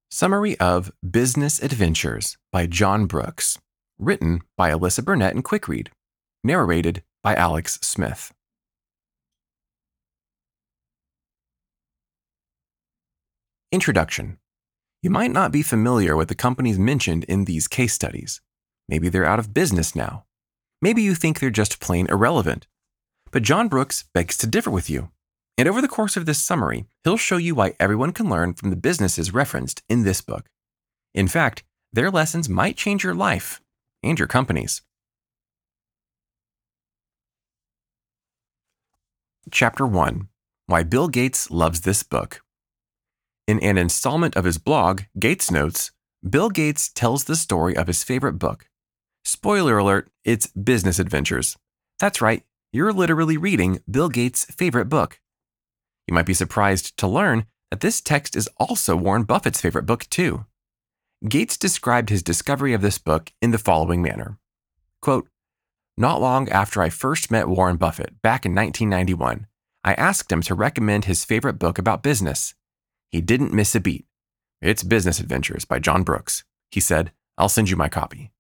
Summary of Business Adventures by John Brooks. Written by Alyssa Burnett and Quickread. Narrated by Alex Smith. Introduction. You might not be familiar with the companies mentioned in these case studies. Maybe they're out of business now. Maybe you think they're just plain irrelevant. But John Brooks begs to differ with you. And over the course of this summary, he'll show you why everyone can learn from the businesses referenced in this book. In fact, their lessons might change your life and your company's. Chapter 1. Why Bill Gates Loves This Book. In an installment of his blog, Gates Notes, Bill Gates tells the story of his favorite book. Spoiler alert, it's Business Adventures. That's right, you're literally reading Bill Gates' favorite book. You might be surprised to learn that this text is also Warren Buffett's favorite book too. Gates described his discovery of this book in the following manner. Quote, "Not long after I first met Warren Buffett back in 1991, I asked him to recommend his favorite book about business. He didn't miss a beat. It's Business Adventures by John Brooks. He said, I'll send you my copy.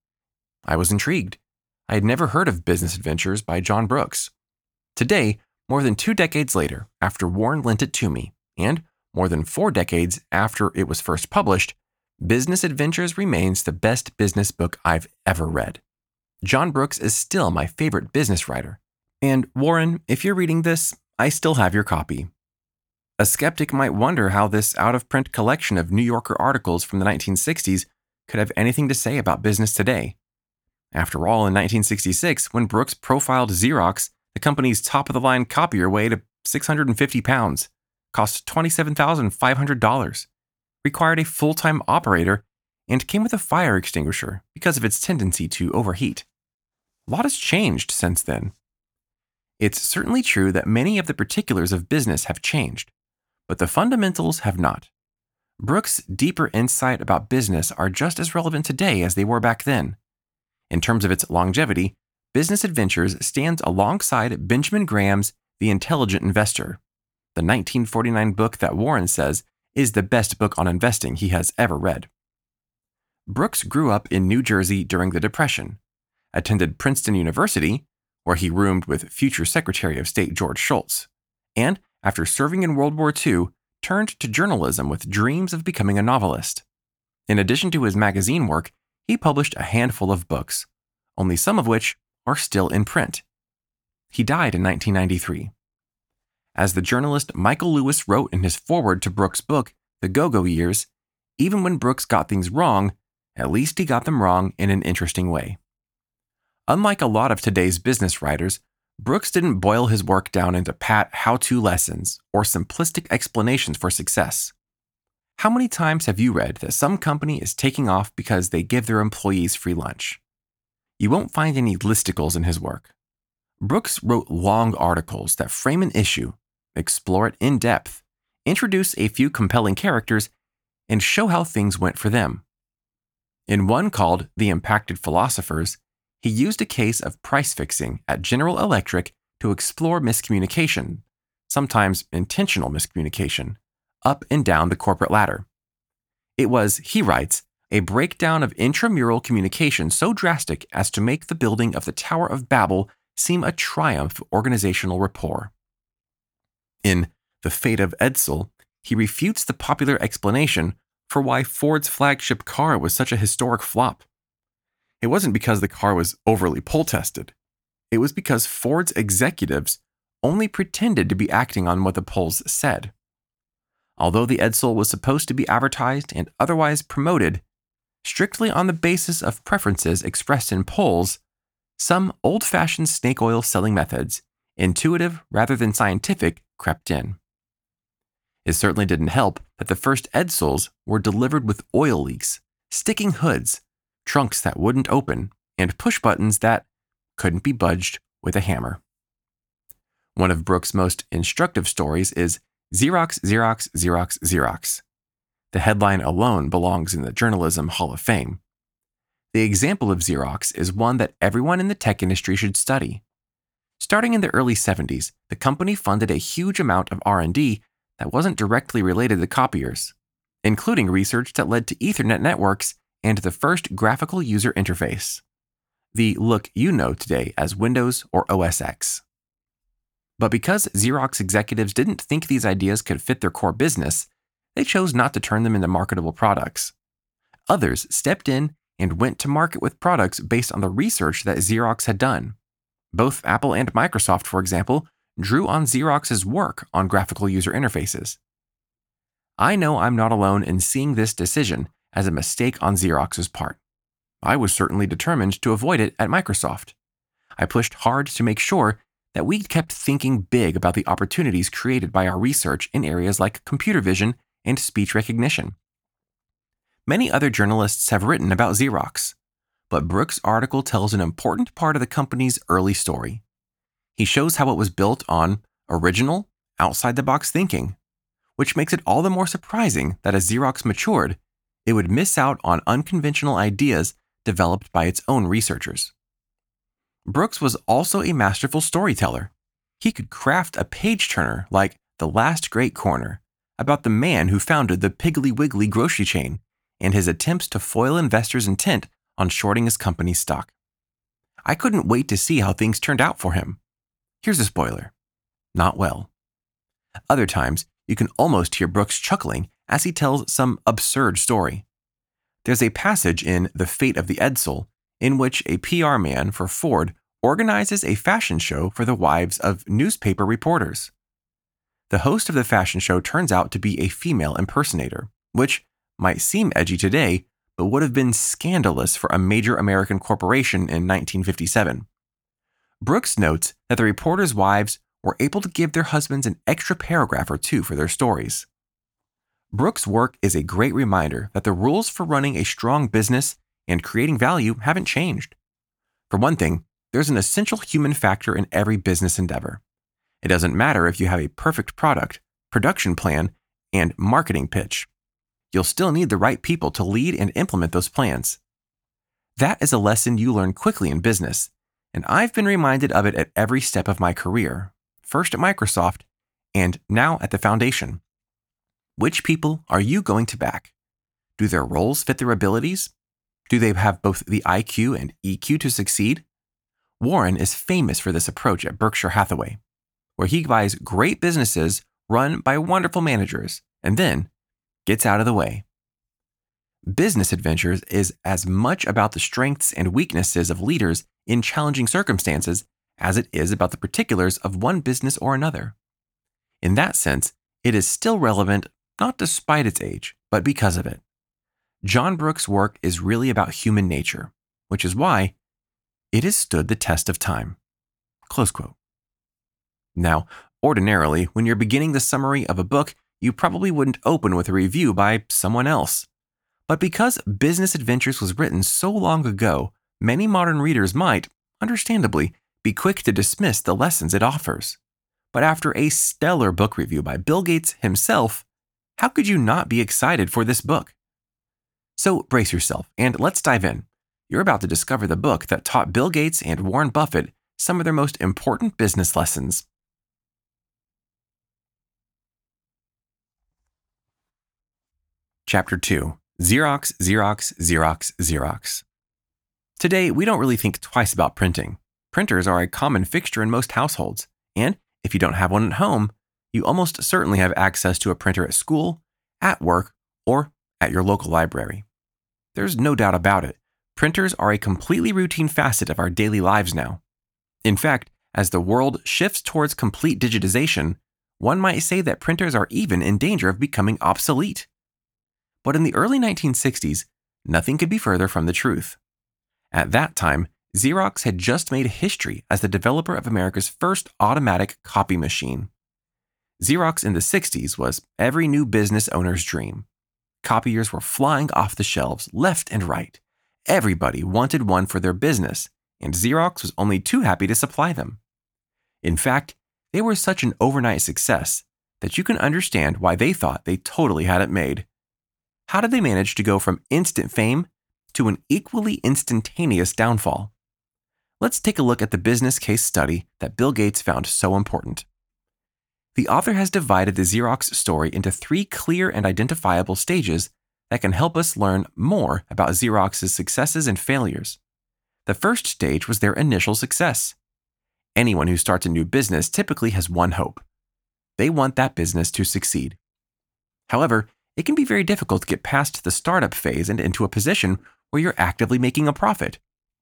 I was intrigued. I had never heard of Business Adventures by John Brooks. Today, more than 2 decades later, after Warren lent it to me, and more than 4 decades after it was first published, Business Adventures remains the best business book I've ever read. John Brooks is still my favorite business writer. And Warren, if you're reading this, I still have your copy." A skeptic might wonder how this out-of-print collection of New Yorker articles from the 1960s could have anything to say about business today. After all, in 1966, when Brooks profiled Xerox, the company's top-of-the-line copier weighed 650 pounds, cost $27,500, required a full-time operator, and came with a fire extinguisher because of its tendency to overheat. A lot has changed since then. It's certainly true that many of the particulars of business have changed, but the fundamentals have not. Brooks' deeper insight about business are just as relevant today as they were back then. In terms of its longevity, Business Adventures stands alongside Benjamin Graham's The Intelligent Investor, the 1949 book that Warren says is the best book on investing he has ever read. Brooks grew up in New Jersey during the Depression, attended Princeton University, where he roomed with future Secretary of State George Shultz, and, after serving in World War II, turned to journalism with dreams of becoming a novelist. In addition to his magazine work, he published a handful of books, only some of which are still in print. He died in 1993. As the journalist Michael Lewis wrote in his foreword to Brooks' book, The Go-Go Years, even when Brooks got things wrong, at least he got them wrong in an interesting way. Unlike a lot of today's business writers, Brooks didn't boil his work down into pat how-to lessons or simplistic explanations for success. How many times have you read that some company is taking off because they give their employees free lunch? You won't find any listicles in his work. Brooks wrote long articles that frame an issue, explore it in depth, introduce a few compelling characters, and show how things went for them. In one called The Impacted Philosophers, he used a case of price fixing at General Electric to explore miscommunication, sometimes intentional miscommunication, up and down the corporate ladder. It was, he writes, a breakdown of intramural communication so drastic as to make the building of the Tower of Babel seem a triumph of organizational rapport. In The Fate of Edsel, he refutes the popular explanation for why Ford's flagship car was such a historic flop. It wasn't because the car was overly pull-tested. It was because Ford's executives only pretended to be acting on what the polls said. Although the Edsel was supposed to be advertised and otherwise promoted strictly on the basis of preferences expressed in polls, some old-fashioned snake oil selling methods, intuitive rather than scientific, crept in. It certainly didn't help that the first Edsels were delivered with oil leaks, sticking hoods, trunks that wouldn't open, and push buttons that couldn't be budged with a hammer. One of Brooks' most instructive stories is Xerox, Xerox, Xerox, Xerox. The headline alone belongs in the Journalism Hall of Fame. The example of Xerox is one that everyone in the tech industry should study. Starting in the early 70s, the company funded a huge amount of R&D that wasn't directly related to copiers. including research that led to Ethernet networks and the first graphical user interface, the look you know today as Windows or OS X. But because Xerox executives didn't think these ideas could fit their core business, they chose not to turn them into marketable products. Others stepped in and went to market with products based on the research that Xerox had done. Both Apple and Microsoft, for example, drew on Xerox's work on graphical user interfaces. I know I'm not alone in seeing this decision as a mistake on Xerox's part. I was certainly determined to avoid it at Microsoft. I pushed hard to make sure that we kept thinking big about the opportunities created by our research in areas like computer vision and speech recognition. Many other journalists have written about Xerox, but Brooks' article tells an important part of the company's early story. He shows how it was built on original, outside-the-box thinking, which makes it all the more surprising that as Xerox matured, it would miss out on unconventional ideas developed by its own researchers. Brooks was also a masterful storyteller. He could craft a page-turner like The Last Great Corner about the man who founded the Piggly Wiggly grocery chain and his attempts to foil investors' intent on shorting his company's stock. I couldn't wait to see how things turned out for him. Here's a spoiler. Not well. Other times, you can almost hear Brooks chuckling as he tells some absurd story. There's a passage in The Fate of the Edsel in which a PR man for Ford organizes a fashion show for the wives of newspaper reporters. The host of the fashion show turns out to be a female impersonator, which might seem edgy today, but would have been scandalous for a major American corporation in 1957. Brooks notes that the reporters' wives were able to give their husbands an extra paragraph or two for their stories. Brooks' work is a great reminder that the rules for running a strong business and creating value haven't changed. For one thing, there's an essential human factor in every business endeavor. It doesn't matter if you have a perfect product, production plan, and marketing pitch. You'll still need the right people to lead and implement those plans. That is a lesson you learn quickly in business, and I've been reminded of it at every step of my career, first at Microsoft and now at the Foundation. Which people are you going to back? Do their roles fit their abilities? Do they have both the IQ and EQ to succeed? Warren is famous for this approach at Berkshire Hathaway, where he buys great businesses run by wonderful managers and then gets out of the way. Business Adventures is as much about the strengths and weaknesses of leaders in challenging circumstances as it is about the particulars of one business or another. In that sense, it is still relevant not despite its age, but because of it. John Brooks' work is really about human nature, which is why it has stood the test of time. Close quote. Now, ordinarily, when you're beginning the summary of a book, you probably wouldn't open with a review by someone else. But because Business Adventures was written so long ago, many modern readers might, understandably, be quick to dismiss the lessons it offers. But after a stellar book review by Bill Gates himself, how could you not be excited for this book? So brace yourself and let's dive in. You're about to discover the book that taught Bill Gates and Warren Buffett some of their most important business lessons. Chapter 2. Xerox, Xerox, Xerox, Xerox. Today, we don't really think twice about printing. Printers are a common fixture in most households, and if you don't have one at home, you almost certainly have access to a printer at school, at work, or at your local library. There's no doubt about it. Printers are a completely routine facet of our daily lives now. In fact, as the world shifts towards complete digitization, one might say that printers are even in danger of becoming obsolete. But in the early 1960s, nothing could be further from the truth. At that time, Xerox had just made history as the developer of America's first automatic copy machine. Xerox in the 60s was every new business owner's dream. Copiers were flying off the shelves left and right. Everybody wanted one for their business, and Xerox was only too happy to supply them. In fact, they were such an overnight success that you can understand why they thought they totally had it made. How did they manage to go from instant fame to an equally instantaneous downfall? Let's take a look at the business case study that Bill Gates found so important. The author has divided the Xerox story into 3 clear and identifiable stages that can help us learn more about Xerox's successes and failures. The first stage was their initial success. Anyone who starts a new business typically has one hope. They want that business to succeed. However, it can be very difficult to get past the startup phase and into a position where you're actively making a profit.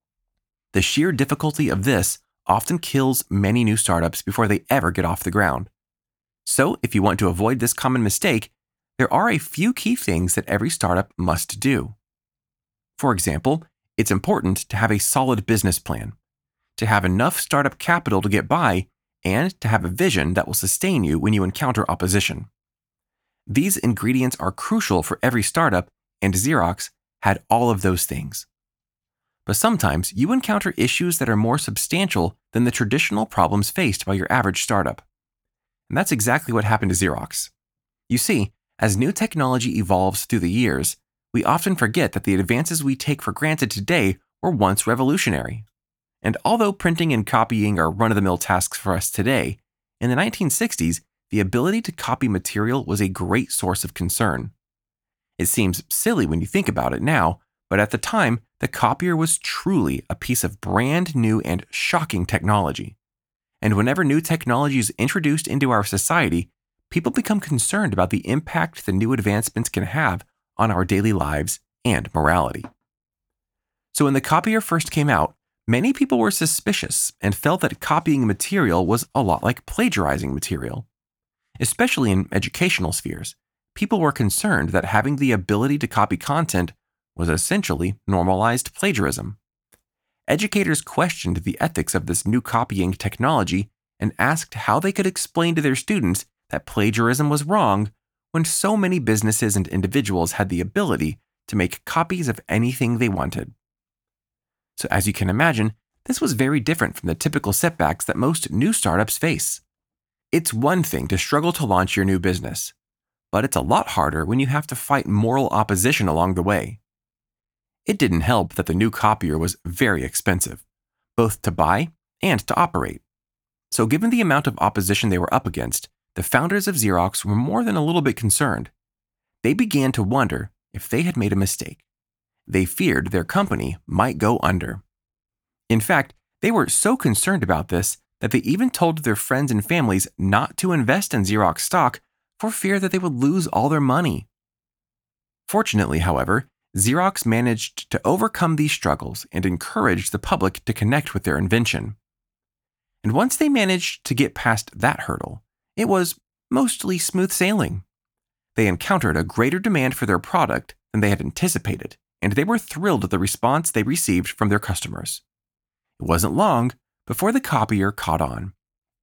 The sheer difficulty of this often kills many new startups before they ever get off the ground. So, if you want to avoid this common mistake, there are a few key things that every startup must do. For example, it's important to have a solid business plan, to have enough startup capital to get by, and to have a vision that will sustain you when you encounter opposition. These ingredients are crucial for every startup, and Xerox had all of those things. But sometimes you encounter issues that are more substantial than the traditional problems faced by your average startup. And that's exactly what happened to Xerox. You see, as new technology evolves through the years, we often forget that the advances we take for granted today were once revolutionary. And although printing and copying are run-of-the-mill tasks for us today, in the 1960s, the ability to copy material was a great source of concern. It seems silly when you think about it now, but at the time, the copier was truly a piece of brand new and shocking technology. And whenever new technology is introduced into our society, people become concerned about the impact the new advancements can have on our daily lives and morality. So when the copier first came out, many people were suspicious and felt that copying material was a lot like plagiarizing material. Especially in educational spheres, people were concerned that having the ability to copy content was essentially normalized plagiarism. Educators questioned the ethics of this new copying technology and asked how they could explain to their students that plagiarism was wrong when so many businesses and individuals had the ability to make copies of anything they wanted. So as you can imagine, this was very different from the typical setbacks that most new startups face. It's one thing to struggle to launch your new business, but it's a lot harder when you have to fight moral opposition along the way. It didn't help that the new copier was very expensive, both to buy and to operate. So given the amount of opposition they were up against, the founders of Xerox were more than a little bit concerned. They began to wonder if they had made a mistake. They feared their company might go under. In fact, they were so concerned about this that they even told their friends and families not to invest in Xerox stock for fear that they would lose all their money. Fortunately, however, Xerox managed to overcome these struggles and encourage the public to connect with their invention. And once they managed to get past that hurdle, it was mostly smooth sailing. They encountered a greater demand for their product than they had anticipated, and they were thrilled at the response they received from their customers. It wasn't long before the copier caught on.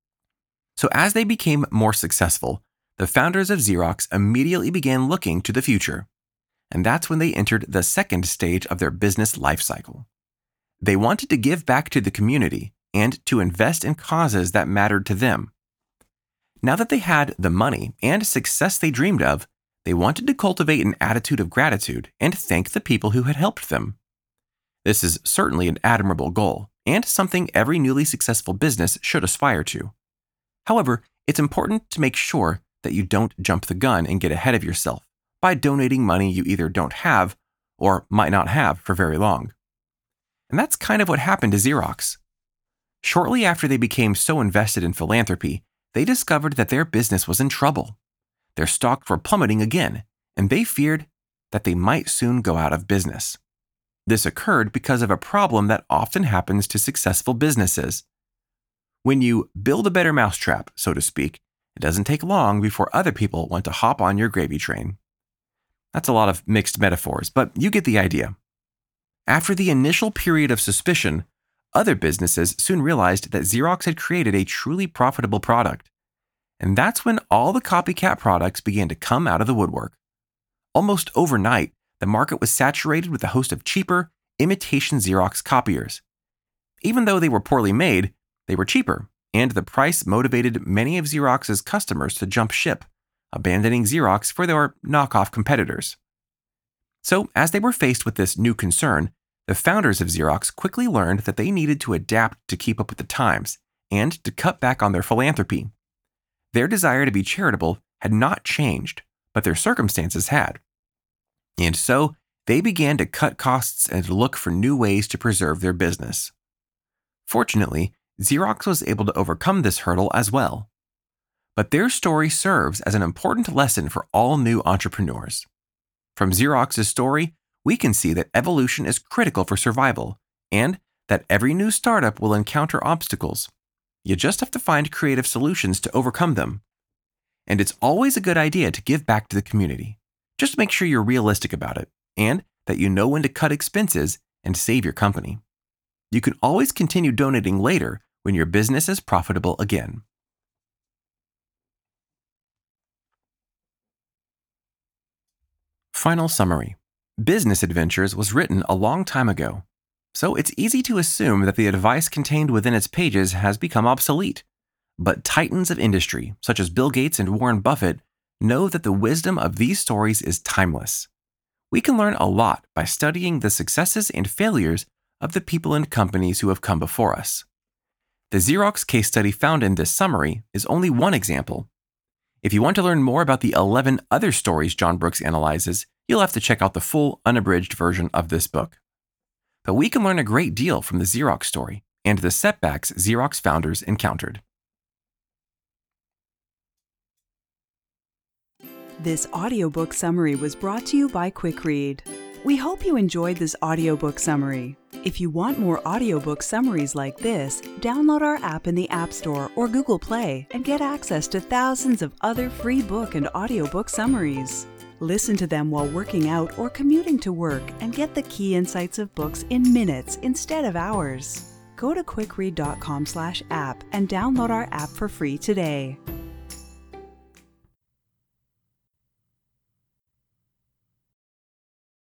So as they became more successful, the founders of Xerox immediately began looking to the future. And that's when they entered the second stage of their business life cycle. They wanted to give back to the community and to invest in causes that mattered to them. Now that they had the money and success they dreamed of, they wanted to cultivate an attitude of gratitude and thank the people who had helped them. This is certainly an admirable goal and something every newly successful business should aspire to. However, it's important to make sure that you don't jump the gun and get ahead of yourself by donating money you either don't have or might not have for very long. And that's kind of what happened to Xerox. Shortly after they became so invested in philanthropy, they discovered that their business was in trouble. Their stocks were plummeting again, and they feared that they might soon go out of business. This occurred because of a problem that often happens to successful businesses. When you build a better mousetrap, so to speak, it doesn't take long before other people want to hop on your gravy train. That's a lot of mixed metaphors, but you get the idea. After the initial period of suspicion, other businesses soon realized that Xerox had created a truly profitable product. And that's when all the copycat products began to come out of the woodwork. Almost overnight, the market was saturated with a host of cheaper, imitation Xerox copiers. Even though they were poorly made, they were cheaper, and the price motivated many of Xerox's customers to jump ship, abandoning Xerox for their knockoff competitors. So, as they were faced with this new concern, the founders of Xerox quickly learned that they needed to adapt to keep up with the times and to cut back on their philanthropy. Their desire to be charitable had not changed, but their circumstances had. And so, they began to cut costs and to look for new ways to preserve their business. Fortunately, Xerox was able to overcome this hurdle as well. But their story serves as an important lesson for all new entrepreneurs. From Xerox's story, we can see that evolution is critical for survival and that every new startup will encounter obstacles. You just have to find creative solutions to overcome them. And it's always a good idea to give back to the community. Just make sure you're realistic about it and that you know when to cut expenses and save your company. You can always continue donating later when your business is profitable again. Final summary. Business Adventures was written a long time ago, so it's easy to assume that the advice contained within its pages has become obsolete. But titans of industry, such as Bill Gates and Warren Buffett, know that the wisdom of these stories is timeless. We can learn a lot by studying the successes and failures of the people and companies who have come before us. The Xerox case study found in this summary is only one example. If you want to learn more about the 11 other stories John Brooks analyzes, you'll have to check out the full, unabridged version of this book. But we can learn a great deal from the Xerox story and the setbacks Xerox founders encountered. This audiobook summary was brought to you by QuickRead. We hope you enjoyed this audiobook summary. If you want more audiobook summaries like this, download our app in the App Store or Google Play and get access to thousands of other free book and audiobook summaries. Listen to them while working out or commuting to work and get the key insights of books in minutes instead of hours. Go to quickread.com/app and download our app for free today.